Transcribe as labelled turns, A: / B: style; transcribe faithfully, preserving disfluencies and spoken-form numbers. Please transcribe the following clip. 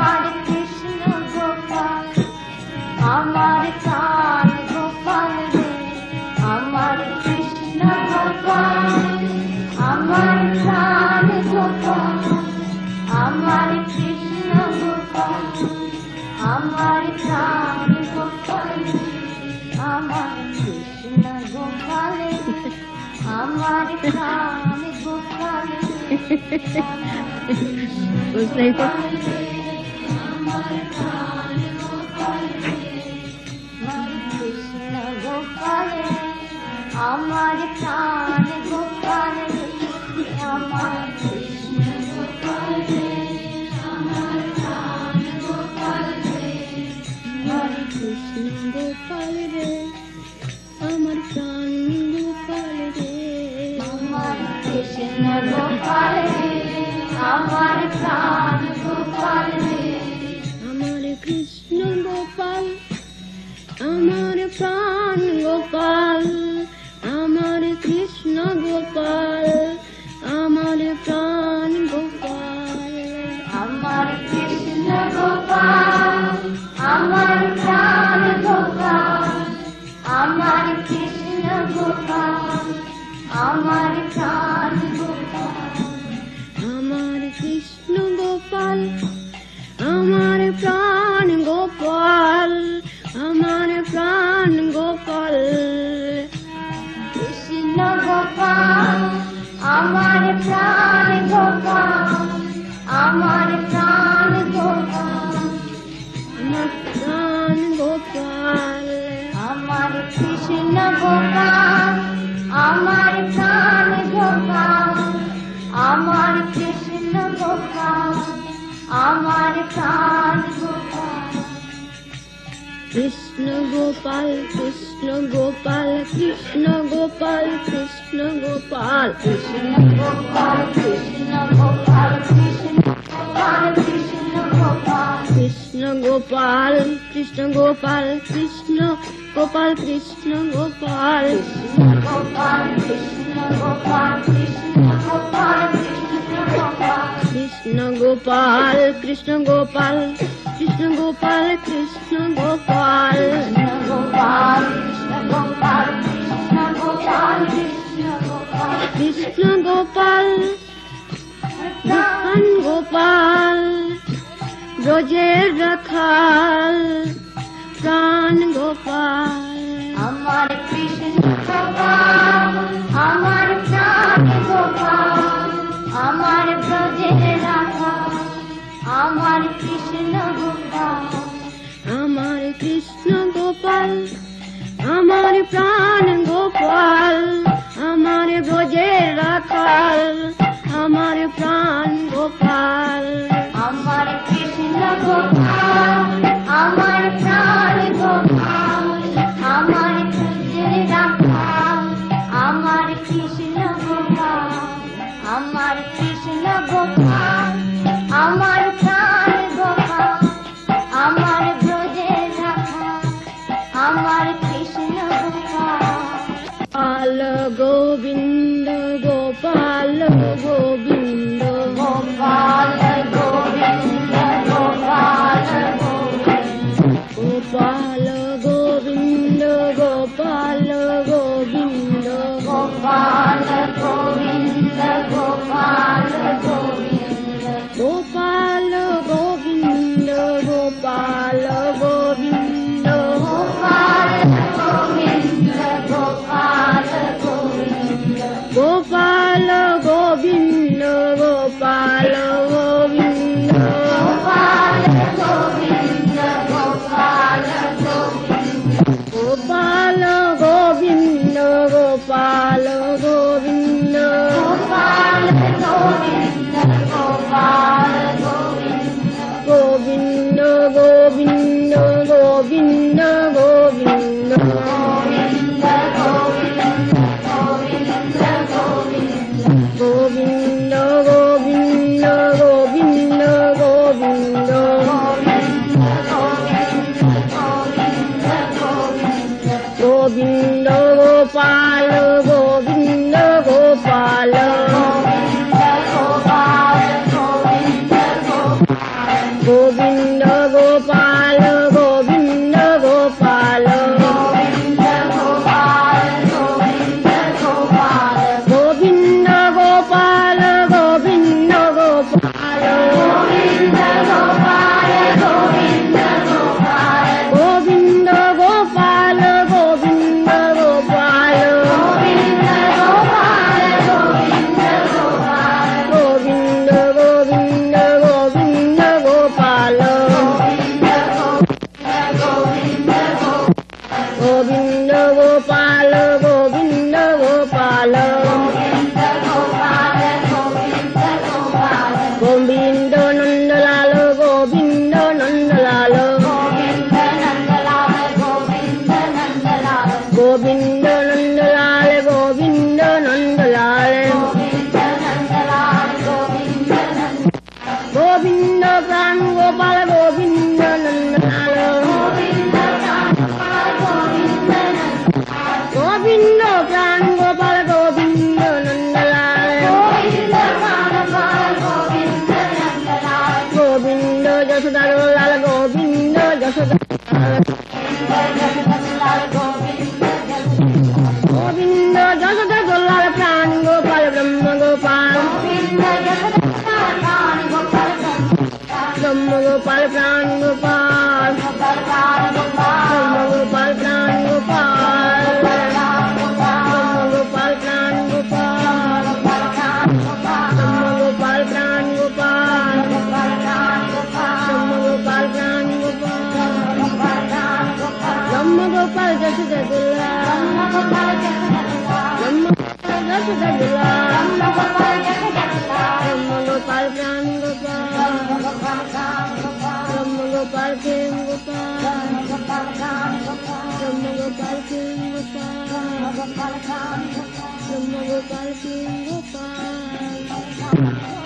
A: আমার কৃষ্ণ গোপাল, আমার প্রাণ গোপাল রে, আমার কৃষ্ণ গোপাল, আমার প্রাণ গোপাল, আমার কৃষ্ণ গোপাল, আমার প্রাণ গোপাল, আমার কৃষ্ণ গোপাল, আমার প্রাণ গোপাল,
B: বুঝলেই তো।
A: আমার প্রাণ গোপাল, আমার কৃষ্ণ গোপাল, আমার প্রাণ গোপাল, আমার কৃষ্ণ গোপাল, আমার প্রাণ গোপাল, আমার কৃষ্ণ গোপাল রে, আমার প্রাণ গোপাল রে, আমার কৃষ্ণ গোপাল রে, আমার প্রাণ গোপাল রে, আমার কৃষ্ণ গোপাল, আমার প্রাণ গোপাল, আমার কৃষ্ণ গোপাল, আমার প্রাণ গোপাল, আমার কৃষ্ণ গোপাল, আমার প্রাণ গোপাল, আমার কৃষ্ণ গোপাল, আমার প্রাণ গোপাল, আমার কৃষ্ণ গোপাল, আমার প্রাণ গোপাল, আমার প্রাণ গোপাল, কৃষ্ণ গোপাল, আমার প্রাণ গোপাল, আমার প্রাণ গোপাল, আমার প্রাণ গোপাল, আমার কৃষ্ণ গোপাল, আমার প্রাণ গোপাল, আমার কৃষ্ণ গোপাল, আমার প্রাণ গোপাল, কৃষ্ণ গোপাল, কৃষ্ণ গোপাল, কৃষ্ণ গোপাল, কৃষ্ণ গোপাল, কৃষ্ণ গোপাল, কৃষ্ণ গোপাল, কৃষ্ণ গোপাল, কৃষ্ণ গোপাল, কৃষ্ণ গোপাল, কৃষ্ণ গোপাল, কৃষ্ণ গোপাল, কৃষ্ণ গোপাল, গোপাল, কৃষ্ণ গোপাল, কৃষ্ণ গোপাল, কৃষ্ণ গোপাল, কৃষ্ণ গোপাল, কৃষ্ণ গোপাল, কৃষ্ণ গোপাল, গোপাল, কৃষ্ণ গোপাল, কৃষ্ণ গোপাল, কৃষ্ণ গোপাল, প্রাণ গোপাল, ব্রজের রাখাল, প্রাণ গোপাল, আমার কৃষ্ণ গোপাল, আমার প্রাণ গোপাল, আমার ব্রজের রাখাল, আমার কৃষ্ণ গোপাল, আমার কৃষ্ণ গোপাল, আমার প্রাণ গোপাল, আমার ব্রজের রাখাল, আমার প্রাণ গোপাল, আমার কৃষ্ণ গোপাল, আমার প্রাণ গোপাল, আমার ব্রজের রাখাল, আমার কৃষ্ণ গোপাল, আমার কৃষ্ণ গোপাল, আমার প্রাণ গোপাল, আমার ব্রজের রাখাল, আমার কৃষ্ণ গোপাল, গোবিন্দ গোপাল গোবিন্দ, গোপাল গোবিন্দ, গোপাল गोविंद गोपाल गोविंद गोपाल
B: गोविंद गोपाल गोविंद गोपाल
A: गोविंद गोपाल गोविंद गोपाल
B: गोविंद गोपाल गोविंद गोपाल
A: गोविंद गोपाल गोविंद गोपाल
B: गोविंद गोपाल गोविंद गोपाल
A: गोविंद गोविंद गोविंद गोपाल गोविंद गोपाल गोविंद गोपाल गोविंद नंदलाल गोविंद नंदलाल गोविंद नंदलाल गोविंद नंदलाल गोविंद प्राण गोपाल गोविंद नंदलाल गोविंद प्राण गोपाल गोविंद नंदलाल गोविंद जसोदा लाल गोविंद जसोदा गोविंद जसोदा लाल प्राण गोपाल ब्रह्म गोपाल ब्रह्म गोपाल प्राण गोपाल ब्रह्म गोपाल प्राण गोपाल ब्रह्म गोपाल प्राण गोपाल ब्रह्म गोपाल प्राण गोपाल ब्रह्म गोपाल प्राण गोपाल ब्रह्म गोपाल जसोदा ब्रह्म जसोदा ब्रह्म गोपाल प्राण गोपाल ब्रह्म गोपाल प्रेम गोपाल ब्रह्म गोपाल प्रेम गोपाल ब्रह्म गोपाल प्रेम गोपाल